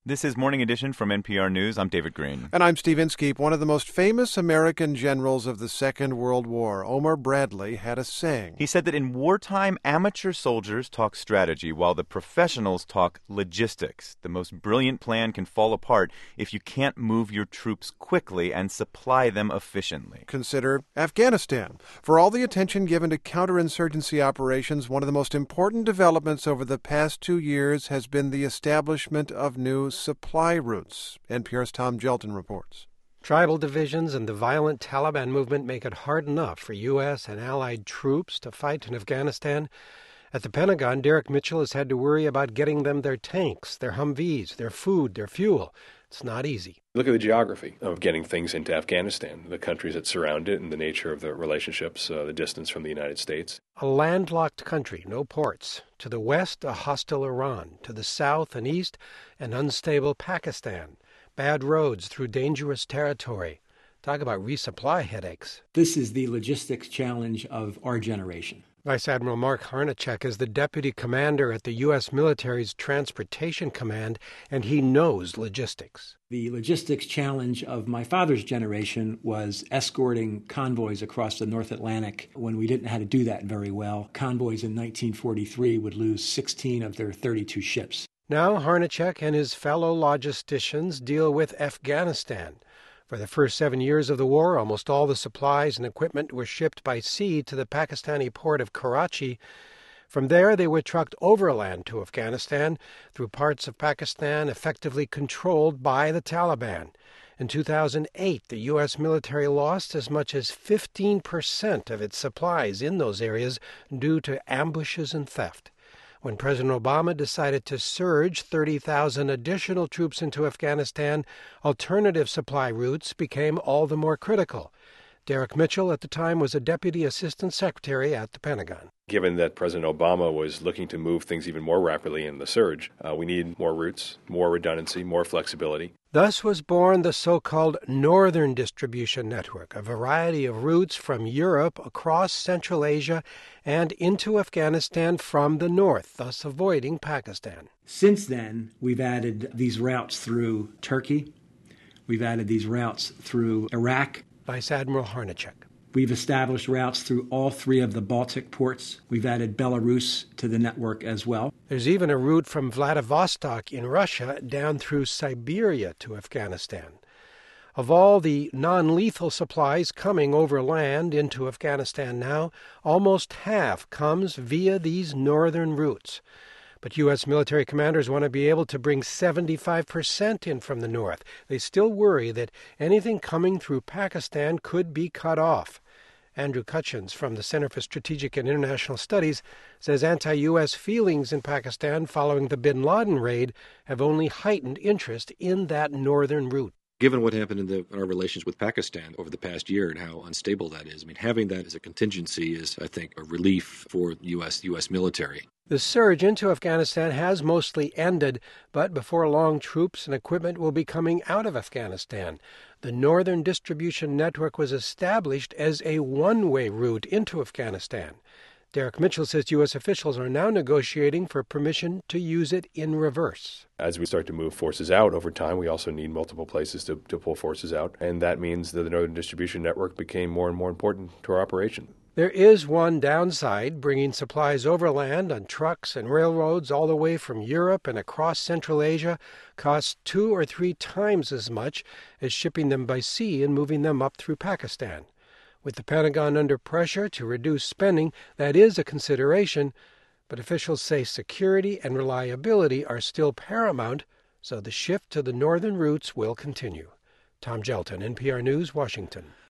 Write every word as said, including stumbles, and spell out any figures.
This is Morning Edition from N P R News. I'm David Green. And I'm Steve Inskeep. One of the most famous American generals of the Second World War, Omar Bradley, had a saying. He said that in wartime, amateur soldiers talk strategy while the professionals talk logistics. The most brilliant plan can fall apart if you can't move your troops quickly and supply them efficiently. Consider Afghanistan. For all the attention given to counterinsurgency operations, one of the most important developments over the past two years has been the establishment of new supply routes. N P R's Tom Gelton reports. Tribal divisions and the violent Taliban movement make it hard enough for U S and allied troops to fight in Afghanistan. At the Pentagon, Derek Mitchell has had to worry about getting them their tanks, their Humvees, their food, their fuel. It's not easy. Look at the geography of getting things into Afghanistan, the countries that surround it and the nature of the relationships, uh, the distance from the United States. A landlocked country, no ports. To the west, a hostile Iran. To the south and east, an unstable Pakistan. Bad roads through dangerous territory. Talk about resupply headaches. This is the logistics challenge of our generation. Vice Admiral Mark Harnacek is the deputy commander at the U S military's Transportation Command, and he knows logistics. The logistics challenge of my father's generation was escorting convoys across the North Atlantic when we didn't know how to do that very well. Convoys in nineteen forty-three would lose sixteen of their thirty-two ships. Now Harnacek and his fellow logisticians deal with Afghanistan. For the first seven years of the war, almost all the supplies and equipment were shipped by sea to the Pakistani port of Karachi. From there, they were trucked overland to Afghanistan through parts of Pakistan effectively controlled by the Taliban. In two thousand eight, the U S military lost as much as fifteen percent of its supplies in those areas due to ambushes and theft. When President Obama decided to surge thirty thousand additional troops into Afghanistan, alternative supply routes became all the more critical. Derek Mitchell at the time was a Deputy Assistant Secretary at the Pentagon. Given that President Obama was looking to move things even more rapidly in the surge, uh, we need more routes, more redundancy, more flexibility. Thus was born the so-called Northern Distribution Network, a variety of routes from Europe across Central Asia and into Afghanistan from the north, thus avoiding Pakistan. Since then, we've added these routes through Turkey. We've added these routes through Iraq. Vice Admiral Harnacek. We've established routes through all three of the Baltic ports. We've added Belarus to the network as well. There's even a route from Vladivostok in Russia down through Siberia to Afghanistan. Of all the non-lethal supplies coming overland into Afghanistan now, almost half comes via these northern routes. But U S military commanders want to be able to bring seventy-five percent in from the north. They still worry that anything coming through Pakistan could be cut off. Andrew Cutchins from the Center for Strategic and International Studies says anti-U S feelings in Pakistan following the bin Laden raid have only heightened interest in that northern route. Given what happened in, the, in our relations with Pakistan over the past year and how unstable that is, I mean, having that as a contingency is, I think, a relief for U S U S military. The surge into Afghanistan has mostly ended, but before long, troops and equipment will be coming out of Afghanistan. The Northern Distribution Network was established as a one-way route into Afghanistan. Derek Mitchell says U S officials are now negotiating for permission to use it in reverse. As we start to move forces out over time, we also need multiple places to, to pull forces out, and that means that the Northern Distribution Network became more and more important to our operation. There is one downside. Bringing supplies overland on trucks and railroads all the way from Europe and across Central Asia costs two or three times as much as shipping them by sea and moving them up through Pakistan. With the Pentagon under pressure to reduce spending, that is a consideration, but officials say security and reliability are still paramount, so the shift to the northern routes will continue. Tom Gelton, N P R News, Washington.